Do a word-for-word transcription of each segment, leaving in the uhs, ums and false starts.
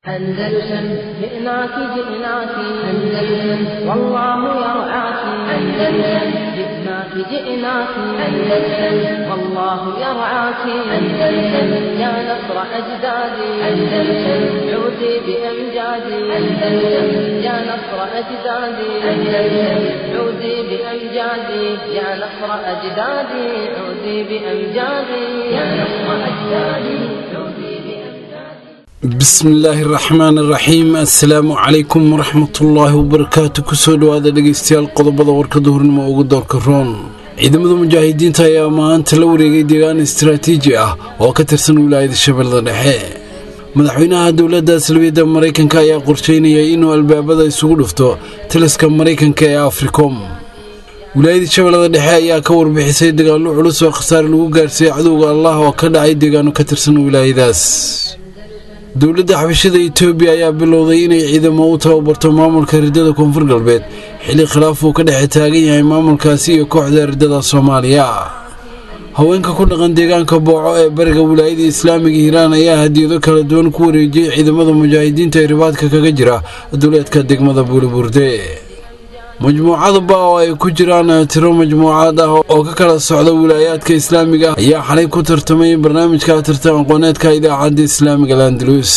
أندلسن جئناك جئناك أندلسن والله يرعاك أندلسن جئناك جئناك أندلسن والله يرعاك أندلسن يا نصر أجدادي أندلسن عودي بأمجادي أندلسن يا نصر أجدادي أندلسن عودي بأمجادي يا نصر أجدادي عودي بأمجادي يا نصر أجدادي عودي بسم الله الرحمن الرحيم السلام عليكم ورحمة الله وبركاته كسود وهذا دقيستيال قضبضة وركضهر الموغو دورك الرون ciidamada mujaahidiinta ayaa maanta la wareegay deegaan istiraatiiji ah oo ka tirsan wilaayada Shabeellaha Dhexe madaxweynaha dawladda Salwida Mareykanka ayaa qorsheynayay inuu albaabada isugu dhufto taliska Mareykanka ee Africom wilaayada Shabeellaha Dhexe ayaa ka warbixisay dagaalo culus oo khasaar lagu gaarsiiyay cadowga Allah oo ka dhacay deegaano ka tirsan wilaayadaas dawladda xabashada Itoobiya ayaa bilowday inay ciidamo u tababarto maamulka ridada koonfur galbeed xilli khilaaf uu ka dhex taagan yahay maamulkaasi iyo kooxda ridada Soomaaliya haweenka ku dhaqan deegaanka Booco ee bariga wilaayada Islaamiga Hiiraan ayaa hadiyado kala duwan ku wareejiyay ciidamada mujaahidiinta ee ribaadka kaga jira dawladka degmada Buuliburde majmuucada baa ay ku jiraan tiro majmuucad ah oo ka kala socda wilaayadka Islaamiga ayaa xalay ku tartamay barnaamijka tartan aqooneedka idaacadda Islaamiga Landalus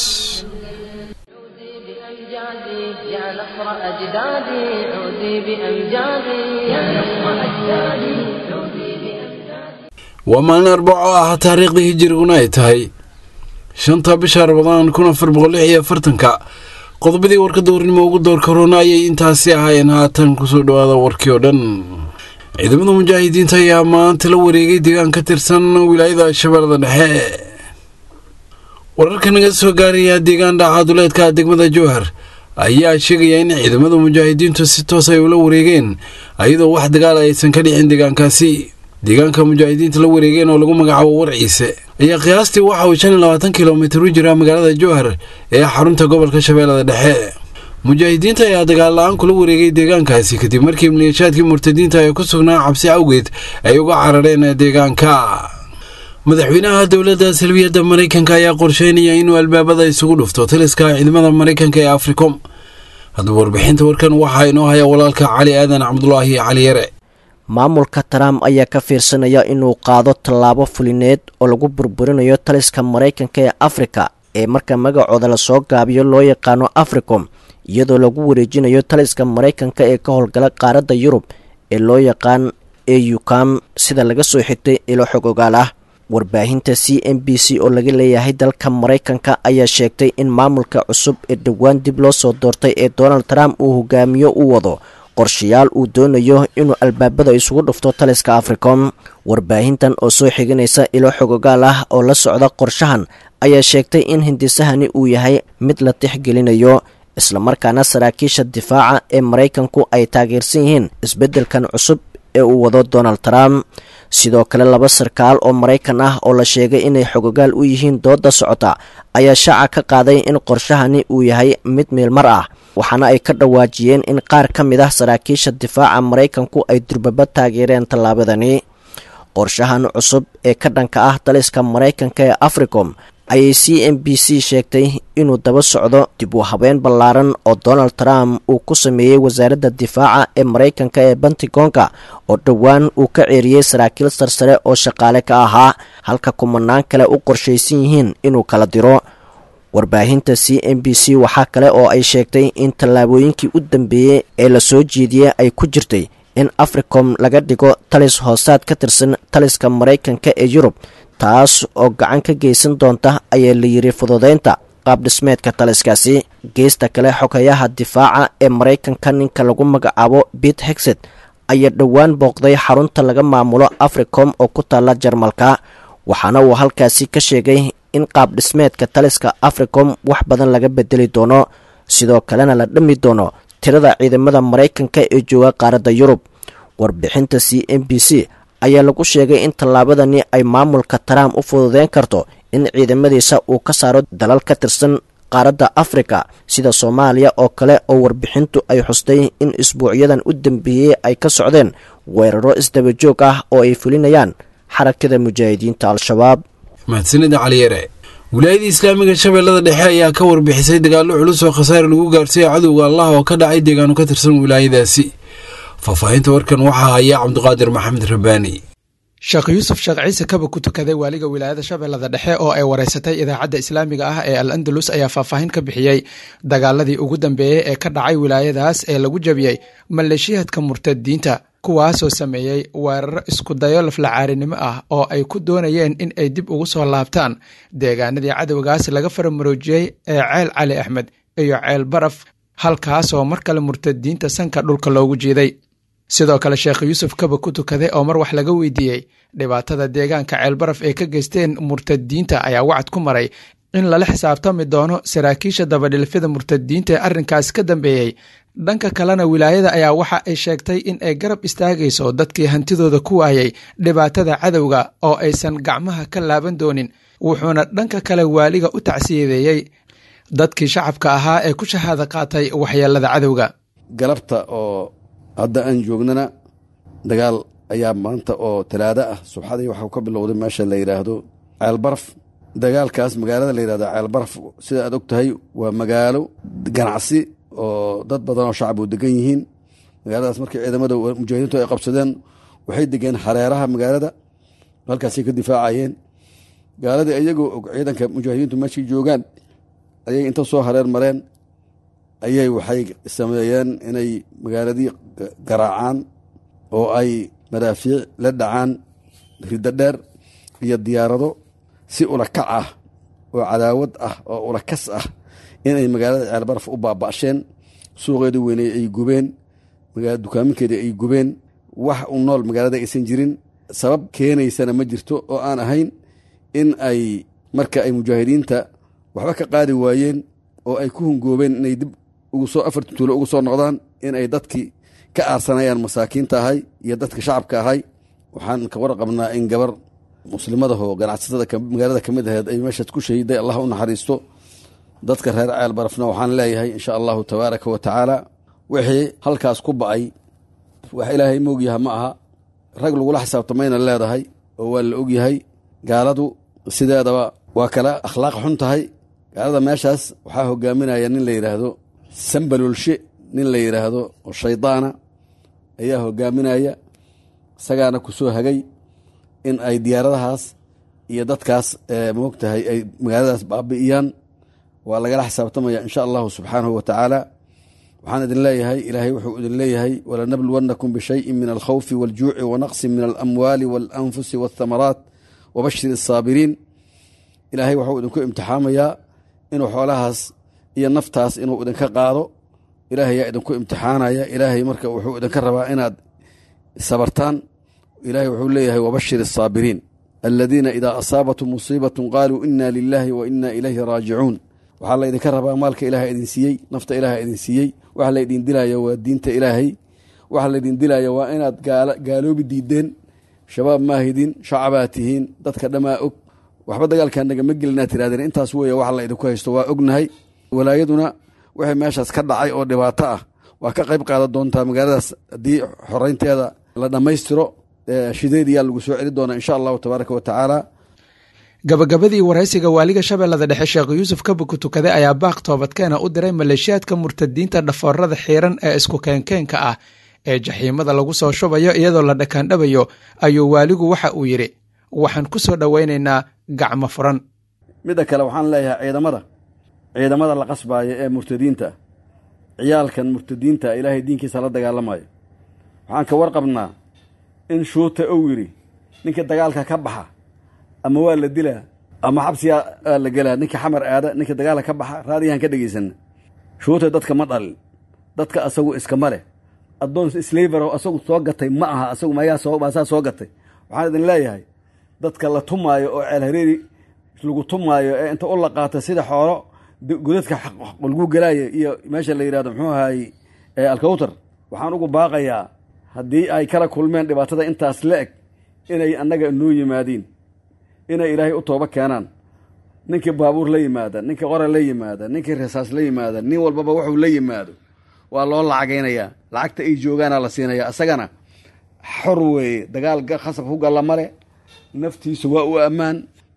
بأمجادي يا نصر أجدادي عودي بأمجادي يا نصر أجدادي عودي بأمجادي وما نربعها تاريخ هجرينا ay tahay shanta bisha Ramadaan kun afar boqol iyo afartan-ka qodobadii warka doorinimo ugu door corona ayay intaasi ahaayeen haatan ku soo dhawaada warkii oo dhan ciidamada mujaahidiinta ayaa maanta la wareegay deegaan ka tirsan wilaayada Shabeellaha Dhexe wararka naga soo gaaraya deegaan dhacaduleedka degmada Jowhar ayaa sheegaya in ciidamada mujaahidiintu si toos ah ula wareegeen ayadoo wax dagaal aysan ka dhicin deegaankaasi deegaanka mujaahidiinta la wareegeen oo lagu magacaabo Warciise ayaa qiyaastii waxa uu shan iyo labaatan kiiloomitir u jira magaalada Jowhar ee xarunta gobolka Shabeellaha Dhexe mujaahidiinta ayaa dagaal la'aan kula wareegay deegaankaasi kadib markii maleeshiyaadkii murtadiinta ay ku sugnaa cabsi awgeed ay uga carareen deegaanka madaxweynaha dawladda Salwida Mareykanka ayaa qorsheynaya inuu albaabada isugu dhufto taliska ciidamada Mareykanka ee Africom hadda warbixinta warkan waxa inoo haya walaalka Cali Aadan Cabdullaahi Cali Yare maamulka Trump ayaa ka fiirsanaya inuu qaado tallaabo fulineed oo lagu burburinayo taliska Mareykanka ee Afrika ee marka magacooda la soo gaabiyo loo yaqaano Africom iyadoo lagu wareejinayo taliska Mareykanka ee ka howlgala qaaradda Yurub ee loo yaqaan E U C A M sida laga soo xigtay ilo xog ogaal ah warbaahinta C N B C oo laga leeyahay dalka Mareykanka ayaa sheegtay in maamulka cusub ee dhawaan dib loo soo doortay ee Donald Trump uu hogaamiyo u wado qorshayaal uu doonayo inuu albaabada isugu dhufto taliska Africom warbaahintan oo soo xiganaysa ilo xog ogaal ah oo la socda qorshahan ayaa sheegtay in hindisahani uu yahay mid la tixgelinayo isla markaana saraakiisha difaaca ee Mareykanku ay taageersan yihiin isbeddelkan cusub ee uu wado Donald Trump sidoo kale laba sarkaal oo Mareykan ah oo la sheegay inay xog ogaal u yihiin dooda socota ayaa shaaca ka qaaday in qorshahani uu yahay mid meelmar ah waxaana ay ka dhawaajiyeen in qaar ka mid ah saraakiisha difaaca Mareykanku ay durbaba taageereen tallaabadani qorshahan cusub ee ka dhanka ah taliska Mareykanka ee Africom ayay C N B C sheegtay inuu daba socdo dib u habeen ballaaran oo Donald Trump uu ku sameeyay wasaaradda difaaca ee Mareykanka ee Pentagonka oo dhawaan uu ka ceeriyay saraakiil sarsare oo shaqaale ka ahaa halka kumanaan kale u qorsheysan yihiin inuu kala diro warbaahinta C N B C waxa kale oo ay sheegtay in tallaabooyinkii u dambeeyay ee la soo jeediyay ay ku jirtay in Africom laga dhigo talis hoosaad ka tirsan taliska Mareykanka ee Yurub taas oo gacan ka geysan doonta ayaa la yiri fududeynta qaab dhismeedka taliskaasi geesta kale xogayaha difaaca ee Mareykanka ninka lagu magacaabo Pete Hegseth ayaa dhawaan booqday xarunta laga maamulo Africom oo ku taala Jarmalka waxaana uu halkaasi ka sheegay in qaab dhismeedka taliska Africom wax badan laga bedeli doono sidoo kalena la dhimi doono tirada ciidamada Mareykanka ee jooga qaaradda Yurub warbixinta C N B C ayaa lagu sheegay in tallaabadani ay maamulka Trump u fududeyn karto in ciidamadiisa uu ka saaro dalal ka tirsan qaaradda Afrika sida Soomaaliya oo kale oo warbixintu ay xustay in isbuucyadan u dambeeyay ay ka socdeen weeraro isdaba joog ah oo ay fulinayaan xarakada mujaahidiinta Al-Shabaab mahadsanid Cali Yare wilaayada islaamiga shabeellada dhexe ayaa ka warbixisay dagaallo culus oo khasaare lagu gaarsiiyay cadowga allah oo ka dhacay deegaano ka tirsan wilaayadaasi. faahfaahinta warkan waxaa haya cabdiqaadir maxamed rabbaani. sheekh yuusuf sheekh ciise kaba ku tukaday waaliga wilaayada shabeellada dhexe oo ay wareysatay idaacadda islaamiga ah ee al andalus ayaa faahfaahin ka bixiyey dagaaladii ugu dambeeyey ee ka dhacay wilaayadaas ee lagu jabiyey maleeshiyaadka murtadiinta kuwaasoo sameeyey weeraro isku dayo laflacaarinimo ah oo ay ku doonayeen in ay dib ugu soo laabtaan deegaanadii cadowgaas laga faramaroojiyey ee ceel cali axmed iyo ceel baraf halkaasoo mar kale murtadiinta sanka dhulka loogu jiiday. sidoo kale sheekh yuusuf kaba ku tukaday oo mar wax laga weydiiyey dhibaatada deegaanka ceelbaraf ee ka geysteen murtadiinta ayaa wacad ku maray in lala xisaabtami doono saraakiisha dabadhilfida murtadiinta ee arrinkaas ka dambeeyey. dhanka kalena wilaayada ayaa waxa ay sheegtay in ay garab istaagayso dadkii hantidooda ku waayay dhibaatada cadowga oo aysan gacmaha ka laaban doonin, wuxuuna dhanka kale waaliga u tacsiyadeeyey dadkii shacabka ahaa ee ku shahaado qaatay waxyeelada cadowga. galabta oo hadda aan joognana dagaal ayaa maanta oo talaado ah subxadii waxaa ka bilowday meesha la yidhaahdo ceelbaraf. dagaalkaas magaalada la yidhahdo ceelbaraf sida aad og tahay waa magaalo ganacsi oo dad badan oo shacab u degan yihiin. magaaladaas markii ciidamada mujaahidiintu ay qabsadeen waxay degeen hareeraha magaalada, halkaasay ka difaacayeen. gaaladii iyagoo og ciidanka mujaahidiintu meeshii joogaan ayay inta soo hareer mareen ayay waxay sameeyeen inay magaaladii garaacaan oo ay madaafiic la dhacaan riddo dheer iyo diyaarado si ulakac ah oo cadaawad ah oo ulakas ah inay magaalada ceelbaraf u baaba'sheen. suuqeedii weyney ay gubeen, dukaaminkeedii ay gubeen, wax u nool magaalada aysan jirin. sabab keenaysana ma jirto oo aan ahayn in ay marka ay mujaahidiinta waxba ka qaadi waayeen oo ay ku hungoobeen inay dib ugu soo afartan tuulo ugu soo noqdaan, in ay dadkii ka aarsanayaan masaakiinta ahay iyo dadka shacabka ahay. waxaan ka warqabnaa in gabar muslimadahoo ganacsatada magaalada ka mid aheed ay meeshaas ku shahiday, allah u naxariisto. dadka reer ceel barafna waxaan leeyahay insha allahu tabaaraka wa tacaala wixii halkaas ku ba'ay wax ilaahay moogyaha ma aha, rag lagula xisaabtamayna leedahay oo waa la ogyahay. gaaladu sideedaba waa kala akhlaaq xun tahay. gaalada meeshaas waxaa hogaaminaya nin la yidhaahdo sambalolshe, nin la yidhaahdo oo shaydaana ayaa hogaaminaya. isagaana ku soo hagay in ay diyaaradahaas iyo dadkaas moogtahay ay magaaladaas baabi'iyaan. waa lagala xisaabtamaya insha allahu subxaanahu wa tacaala. waxaan idin leeyahay ilaahay wuxuu idin leeyahay walanabluwannakum bishayin min alkhawfi waaljuuci wanaqsin min alamwaali waalanfusi waathamaraat wabashir asaabiriin. ilaahay waxuu idinku imtixaamayaa inuu xoolahaas iyo naftaas inuu idinka qaado. ilaahay yaa idinku imtixaanaya. ilaahay marka wuxuu idinka rabaa inaad sabartaan. ilaahay wuxuu leeyahay wabashir asaabiriin aladiina idaa asaabatum musiibatun qaaluu ina lilaahi wa ina ilayhi raajicuun. waxaa laydinka rabaa maalka ilaahay idin siiyey, nafta ilaahay idin siiyey. waxa laydin dilaya waa diinta ilaahay. waxa laydin dilaya waa inaad gaaloobi diideen. shabaab maahidin, shacabaa tihiin, dadka dhammaa og. waxba dagaalkaa nagama gelinaa tirahdeen. intaas weeye waxa laydinku haysto waa ognahay. walaayaduna wixii meeshaas ka dhacay oo dhibaato ah waa ka qayb qaadan doontaa. magaaladaas haddii xoraynteeda la dhammaystiro shideediyaa lagu soo celi doonaa insha allahu tabaaraka wa tacaala. gabagabadii waraysiga waaliga shabeellada dhexe sheekh yuusuf kaba ku tukaday ayaa baaq toobadkeena u diray maleeshiyaadka murtadiinta dhafoorada xiiran ee isku keenkeenka ah ee jaxiimada lagu soo shubayo iyadoo la dhakaandhabayo. ayuu waaligu waxa uu yidhi waxaan ku soo dhowaynaynaa gacmo furan. midda kale waxaan leeyahay ciidamada ciidamada la qasbaaya ee murtadiinta, ciyaalkan murtadiinta ilaahay diinkiisa la dagaalamayo. waxaan ka warqabnaa in shuuta uu yidhi ninka dagaalka ka baxa ama waa la dilaa ama xabsiyaa la gelaa. ninka xamar aada ninka dagaalka ka baxa raadiyahan ka dhegaysanna. shuuta dadka ma dhalin, dadka asagu iskama leh. addoon slaver oo asagu soo gatay ma aha. asagu maasaa soo gatay. waxaan idin leeyahay dadka la tumaayo oo ceel hareeri lagu tumaayo ee inta u la qaata sida xoolo godadka lagu gelaayo iyo meesha la yidhahdo muxuu ahaay alkawtar. waxaan ugu baaqayaa haddii ay kala kulmeen dhibaatada intaas la eg inay annaga noo yimaadiin, inay ilaahay u tooba keenaan. ninkii baabuur la yimaada, ninkii qora la yimaada, ninkii rasaas la yimaada, nin walbaba wuxuu la yimaado waa loo lacagaynayaa. lacagta ay joogaana la siinaya. asagana xor weeye, dagaal khasab ku galla male. naftiisu waa u ammaan,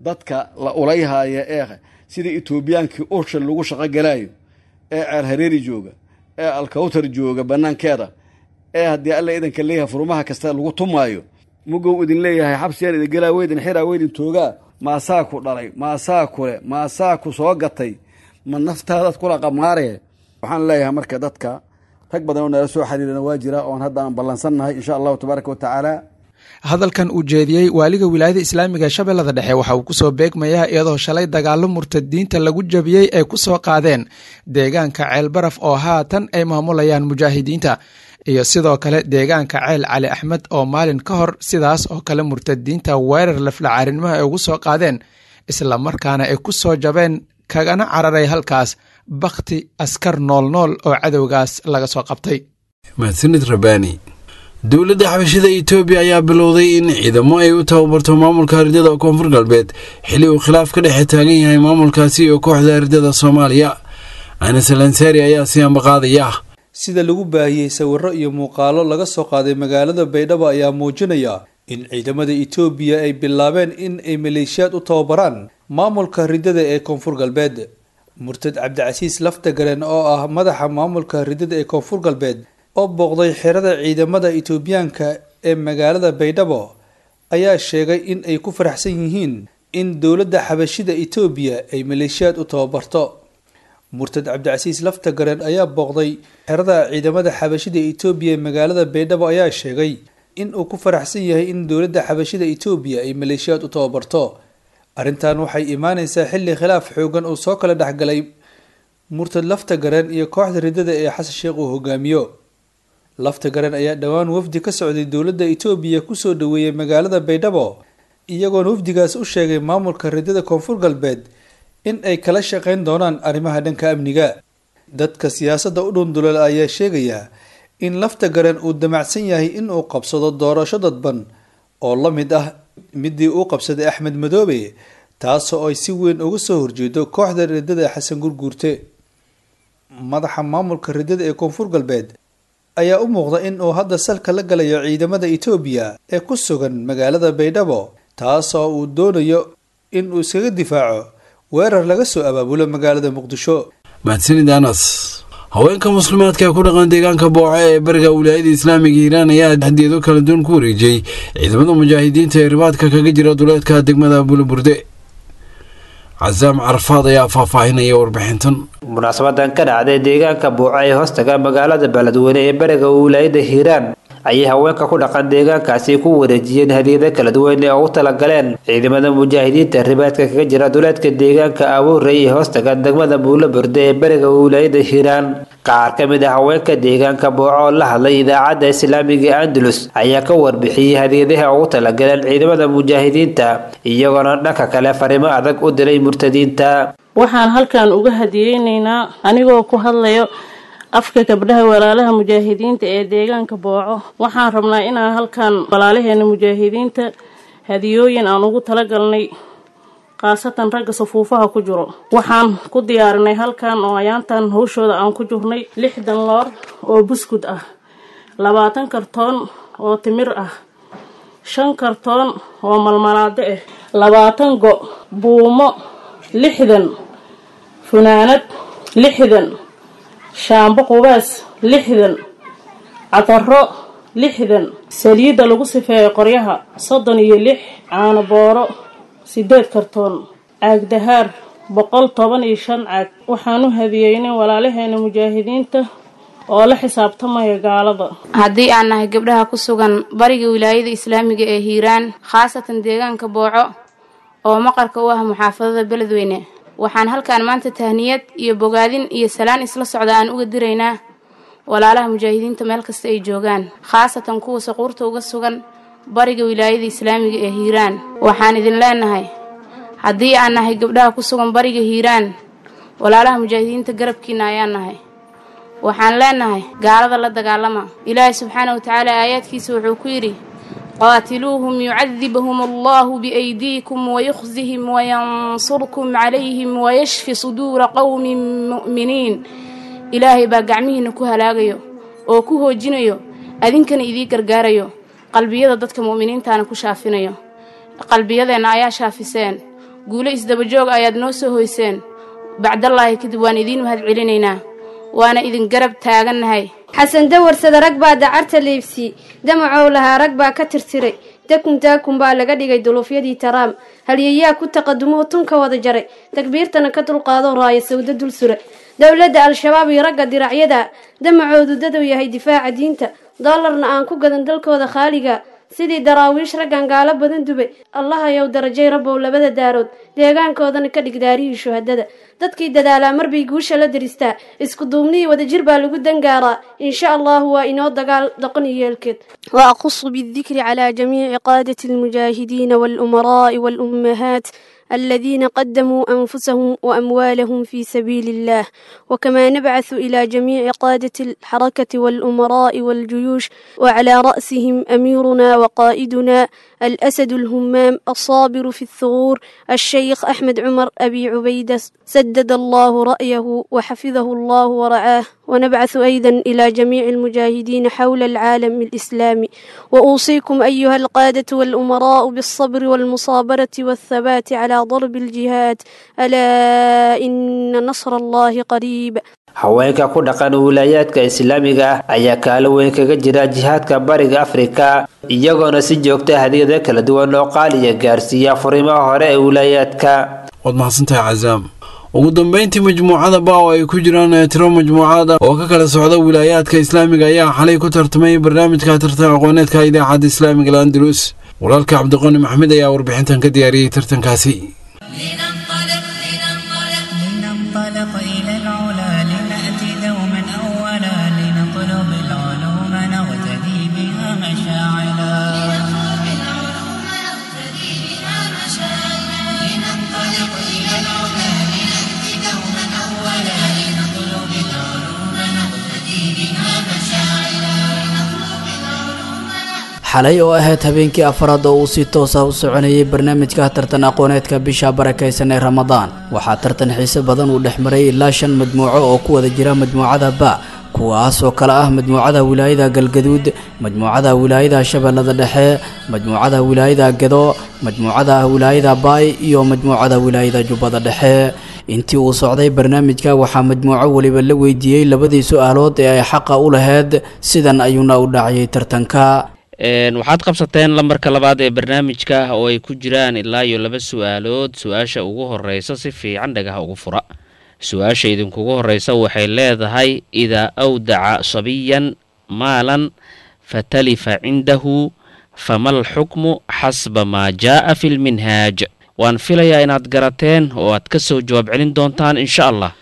dadka la ulayhaaya ee sida Etoobiyaankii ursha lagu shaqo galaayo ee Ceel Hareeri jooga ee Alkawtar jooga banaankeeda ee haddii alla idanka leeyahay furmaha kasta lagu tumaayo mugow idin leeyahay xabsiyaan idin galaa weydin xiraa weydin toogaa maasaa ku dhalay maasaa kule maasaa ku soo gatay ma naftaadaad kula qamaaree waxaan leeyahay marka dadka rag badan oo nala soo xiriirana waa jira oon hadda aan ballansannahay insha allahu tabaaraka wa tacaala hadalkan uu jeediyey waaliga wilaayada islaamiga ee shabeellada dhexe waxa uu kusoo beegmayaa iyadoo shalay dagaalo murtadiinta lagu jabiyey ay ku soo qaadeen deegaanka ceel baraf oo haatan ay maamulayaan mujaahidiinta iyo sidoo kale deegaanka ceel cali axmed oo maalin ka hor sidaas oo kale murtadiinta weerar laflacaarinnimaha ay ugu soo qaadeen isla markaana ay ku soo jabeen kagana cararay halkaas bakti askar nool nool oo cadowgaas laga soo qabtay. mahadsanid rabbaani. dowladda xabashida Itoobiya ayaa bilowday in ciidamo ay u tababarto maamulka ardada koonfur galbeed xilli uu khilaaf ka dhex taagan yahay maamulkaasi iyo kooxda ardada Soomaaliya. Anas Al-Ansari ayaa si aan baqaadaya sida lagu baahiyay sawirro iyo muuqaalo laga soo qaaday magaalada Baydhabo ayaa muujinaya in ciidamada Itoobiya ay bilaabeen in ay maleeshiyaad u tababaraan maamulka ardada ee koonfur galbeed. Murtad Cabdicasiis Laftagaren oo ah madaxa maamulka ardada ee koonfur galbeed oo booqday xerada ciidamada Itoobiyaanka ee magaalada Baydhabo ayaa sheegay in ay ku faraxsan yihiin in dowladda xabashida Itoobiya ay maleeshiyaad u tababarto. Murtad Cabdicasiis Laftagaren ayaa booqday xerada ciidamada xabashida Itoobiya ee magaalada Baydhabo ayaa sheegay in uu ku faraxsan yahay in dowladda xabashida Itoobiya ay maleeshiyaad u tababarto. arrintan waxay imaanaysaa xilli khilaaf xoogan oo soo kala dhaxgalay Murtad Laftagaren iyo kooxda ridada ee Xasan Sheekh uu hogaamiyo. Laftagaren ayaa dhawaan wafdi ka socday dowladda Itoobiya ku soo dhaweeyay magaalada Baydhabo iyagoona wafdigaas u sheegay maamulka ridada koonfur galbeed in ay kala shaqeyn doonaan arrimaha dhanka amniga. dadka siyaasadda u dhundulal ayaa sheegaya in Laftagaren uu damacsan yahay in uu qabsado doorasho dadban oo la mid ah midii uu qabsaday Axmed Madoobe taasoo ay si weyn uga soo horjeedo kooxda ridada Xasan Gurguurte. madaxa maamulka ridada ee koonfur galbeed ayaa u muuqda in uu hadda salka la galayo ciidamada Itoobiya ee ku sugan magaalada Baydhabo taasoo uu doonayo in uu iskaga difaaco weerar laga soo abaabulo magaalada Muqdisho. mahadsanid Anas. haweenka muslimaadka ku dhaqan deegaanka Booco ee bariga wilaayada islaamiga Hiiraan ayaa hadiyado kala duwan ku wareejiyay ciidamada mujaahidiinta ee ribaadka kaga jira duleedka degmada Bulburde. Azam Arfaad ayaa faahfaahinaya warbixintan. munaasabadan ka dhacday deegaanka Booco ee hoostaga magaalada Beledweyne ee bariga wilaayada Hiiraan ayay haweenka ku dhaqan deegaankaasi ku wareejiyeen hadiyado kala duwan oo u tala galeen ciidamada mujaahidiinta ribaadka kaga jira duleedka deegaanka Abuurey ee hoostaga degmada Bulburde ee bariga wilaayada Hiiraan. qaar ka mid ah haweenka deegaanka Booco oo la hadlay idaacadda islaamiga Andalus ayaa ka warbixiyay hadiyadaha ugu tala galeen ciidamada mujaahidiinta iyagoona dhanka kale fariimo adag u diray murtadiinta. waxaan halkan uga hadiyeynaynaa anigoo ku hadlayo afka gabdhaha walaalaha mujaahidiinta ee deegaanka Booco. waxaan rabnaa inaan halkan walaalaheena mujaahidiinta hadiyooyin aan ugu tala galnay qaasatan ragga safuufaha ku jiro. waxaan ku diyaarinay halkan oo ayaantan hawshooda aan ku jirnay lixdan loor oo buskud ah, labaatan kartoon oo timir ah, shan kartoon oo malmalaado ah, labaatan go buumo, lixdan funaanad, lixdan shaambo qubaas, lixdan cataro, lixdan saliida lagu sifeeyo qoryaha, soddon iyo lix caano booro, sideed kartoon caag dahaar, boqol toban iyo shan caag. waxaan u hadiyeynay walaalaheena mujaahidiinta oo la xisaabtamaya gaalada. haddii aan nahay gabdhaha ku sugan bariga wilaayada islaamiga ee Hiiraan khaasatan deegaanka Booco oo maqarka u ah muxaafadada Beledweyne, waxaan halkaan maanta tahniyad iyo bogaadin iyo salaan isla socda aan uga diraynaa walaalaha mujaahidiinta meel kasta ay joogaan, khaasatan kuwa saquurta uga sugan bariga wilaayada islaamiga ee Hiiraan. waxaan idin leenahay haddii aan nahay gabdhaha ku sugan bariga Hiiraan walaalaha mujaahidiinta garabkiina ayaan nahay. waxaan leenahay gaalada la dagaalama. ilaahay subxaanahu wa tacaala aayaadkiisa wuxuu ku yidhi qaatiluuhum yucadibhum allahu biaydiikum wayukhzihim wayansurkum calayhim wayashfi suduura qowmin mu'miniin. ilaahay baa gacmihiina ku halaagayo oo ku hoojinayo adinkana idii gargaarayo qalbiyada dadka mu'miniintaana ku shaafinayo. qalbiyadeenna ayaa shaafiseen guulo isdabajoog ayaad noo soo hoyseen bacdallaahi kadib waan idiin mahad celinaynaa waana idin garab taagannahay xasan dawarsada rag baa dacarta leebsi damacow lahaa rag baa ka tirtiray dakun daakun baa laga dhigay duluufyadii taraam halyeeyaa ku taqadumuhu tunka wada jaray takbiirtana ka dulqaadoo raaya sawda dul sura dowladda al-shabaab iyo ragga diracyada damacoodu dadow yahay difaaca diinta doolarna aan ku gadan dalkooda khaaliga sidii daraawiish raggan gaalo badan dubay allahayow darajay rabbow labada daarood deegaankoodana ka dhig daarihii shuhadada dadkii dadaalaa marbay guusha la daristaa isku duubnihii wadajir baa lagu dangaaraa insha allahu waa inoo dagaal doqon iyo yeelkeed وأخص بالذكر على جميع قادة المجاهدين والأمراء والأمهات الذين قدموا أنفسهم وأموالهم في سبيل الله وكما نبعث إلى جميع قادة الحركة والأمراء والجيوش وعلى رأسهم أميرنا وقائدنا الأسد الهمام الصابر في الثغور الشيخ أحمد عمر أبي عبيدة سدد الله رأيه وحفظه الله ورعاه ونبعث أيضا إلى جميع المجاهدين حول العالم الإسلامي وأوصيكم أيها القادة والأمراء بالصبر والمصابرة والثبات على ضرب الجهاد ألا إن نصر الله قريب haweenka ku dhaqan wilayaadka islaamiga ah ayaa kaalo weyn kaga jira jihaadka bariga Afrika iyagoona si joogta hadiyada kala duwan oo qaaliya gaarsiiya fariimaha hore ee wilayaadka wad mahadsantahay Cazaam ugu dambeyntii majmuucada baa ay ku jiraan tiro majmuucada oo ka kala socda wilayaadka islaamiga ayaa xalay ku tartamay barnaamijka tartan aqooneedka idaacadda islaamiga Andalus walaalka Cabdiqani Maxamed ayaa warbixintan ka diyaariyay tartankaasi xalay oo ahayd habeenkii afraad oo uu si toos ah u soconayay barnaamijka tartan aqooneedka bisha barakeysan ee Ramadaan waxaa tartan xiiso badan uu dhexmaray ilaa shan majmuuco oo ku wada jira majmuucada ba kuwaas oo kala ah majmuucada wilaayada Galgaduud majmuucada wilaayada Shabeellada Dhexe majmuucada wilaayada Gado majmuucada wilaayada Baay iyo majmuucada wilaayada Jubbada Dhexe intii uu socday barnaamijka waxaa majmuuco waliba la weydiiyay labadii su'aalood ee ay xaq u lahayd sidan ayuuna u dhacay tartanka een waxaad qabsateen lambarka labaad ee barnaamijka oo ay ku jiraan ilaa iyo laba su'aalood su'aasha ugu horeysa si fiican dhagaha ugu fura su'aasha idinkugu horeysa waxay leedahay ida awdaca sabiyan maalan fatalifa cindahu famal xukmu xasba maa jaa fi lminhaaj waan filayaa inaad garateen oo aad ka soo jawaab celin doontaan insha allah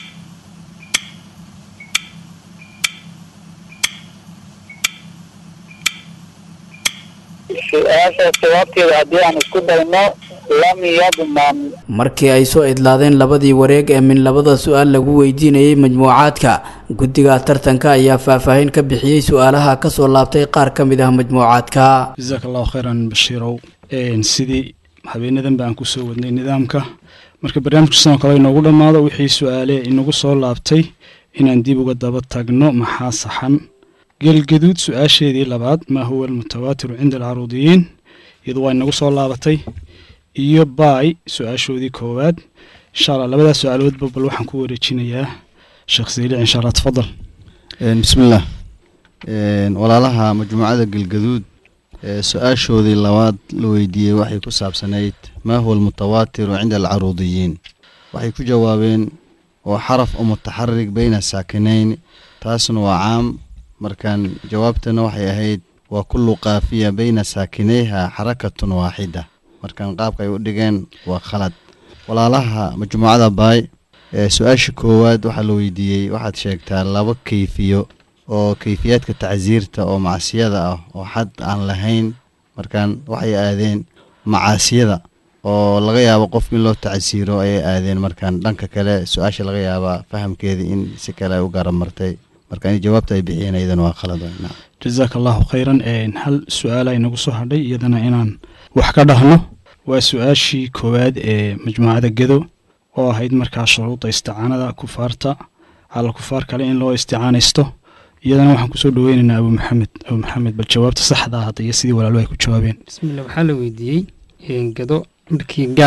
markii ay soo idlaadeen labadii wareeg ee min labada su'aal lagu weydiinayay majmuucaadka guddiga tartanka ayaa faahfaahin ka bixiyay su'aalaha ka soo laabtay qaar ka mid ah majmuucaadka jazakallahu khayran bashiirow een sidii habeenadan baan ku soo wadnay nidaamka marka barnaamijku sidoo kale inoogu dhamaado wixii su'aale inagu soo laabtay inaan dib uga daba tagno maxaa saxan galgaduud su'aasheedii labaad ma huwa almutawaatir cinda alcaruudiyiin iyadoo ay nagu soo laabatay iyo baay su'aashoodii koowaad insha Allah labada su'aalood bal waxaan ku wareejinayaa sheekh Siili insha Allah tafadal een bismillaah een walaalaha majmuucada galgaduud su'aashoodii labaad la weydiiyay waxay ku saabsanayd ma huwa almutawaatir cinda alcaruudiyiin waxay ku jawaabeen oo xaraf oo mutaxarrik bayna saakinayn taasna waa caam markaan jawaabtana waxay ahayd waa kullu qaafiya bayna saakinayha xarakatun waaxida markaan qaabka ay u dhigeen waa khalad walaalaha majmuucada baay ee su'aasha koowaad waxaa la weydiiyey waxaad sheegtaa laba kayfiyo oo kayfiyaadka tacsiirta oo macsiyada ah oo xad aan lahayn markaan waxay aadeen macaasiyada oo laga yaabo qof in loo tacsiiro ayay aadeen markaan dhanka kale su'aasha laga yaabaa fahamkeedii in si kale ay u garan martay markaan jawaabta ay bixiyeen aydan waa khalad weynaa jazakallahu khayran een hal su'aal ay nagu soo hadhay iyadana inaan wax ka dhahno waa su'aashii koowaad ee majmuucada Gado oo ahayd markaa shuruuda isticaanada kufaarta hal kufaar kale in loo isticaanaysto iyadana waxaan ku soo dhaweynaynaa Abu Maxamed Abu Maxamed bal jawaabta saxda ah iyo sidii walaalu ay ku jawaabeen bismillaah waxaa la weydiiyey in Gado markii gaal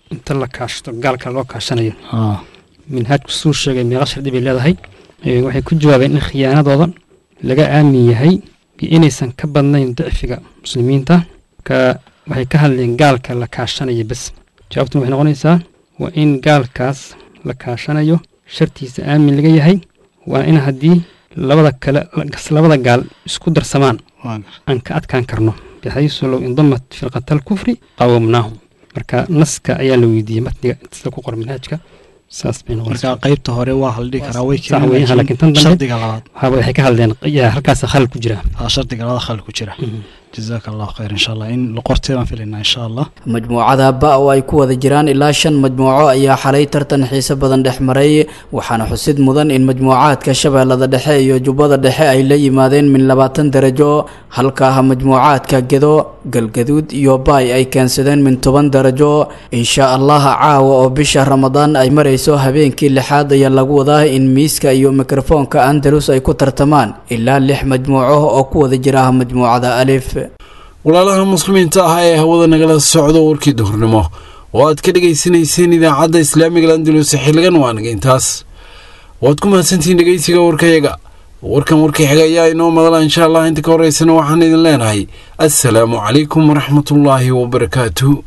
inta la kaashto gaalka loo kaashanayo minhaajku suu sheegay meelo shardi bay leedahay waxay ku jawaabeen in khiyaanadooda laga aamin yahay inaysan ka badnayn dicfiga muslimiinta ka waxay ka hadleen gaalka la kaashanayo bas jawaabtu waxay noqonaysaa waa in gaalkaas la kaashanayo shartiisa aamin laga yahay waa in haddii labada kale labada gaal isku darsamaan aan ka adkaan karno bixaysu low indamat firqatal kufri qawamnaahum marka naska ayaa la weydiiyey matniga sida ku qoran manhajka saas bay noqonaysaa marka qaybta hore waa hal dhigi karaa way keenayaan laakiin tan dambe shardiga labaad waxay ka hadleen halkaas khal ku jira shardiga labaad khal ku jira جزاك الله خير إن شاء الله إن لقرتنا في لنا إن شاء الله مجموعة باء واي كودا جيران إلا شن مجموعة أيا حالي ترتن حيسا بدن دحمري وحانا حسيد مدن إن مجموعات كشبه لدى دحي يجوبا دحي أي لي مادين من لباتن درجو هلكاها مجموعات كجدو قلقدود يوباي أي كان سدين من طبان درجو إن شاء الله عاوة وبشهر رمضان أي مريسو هبين كي لحاد يلاقو ذا إن ميسكا يو ميكروفون كأندلوس أي كتر تمان إلا لح مجموعه أو كودا جراها مجموعة ألف walaalaha muslimiinta ah ee hawada nagala socdo warkii duhurnimo oo aad ka dhagaysanayseen idaacadda islaamiga Andalus xilligan waanaga intaas waad ku mahadsantihiin dhagaysiga warkayaga warkan warkii xiga ayaa inoo madala insha Allah inta ka horeysana waxaan idin leenahay assalaamu calaykum waraxmatullaahi wabarakaatuh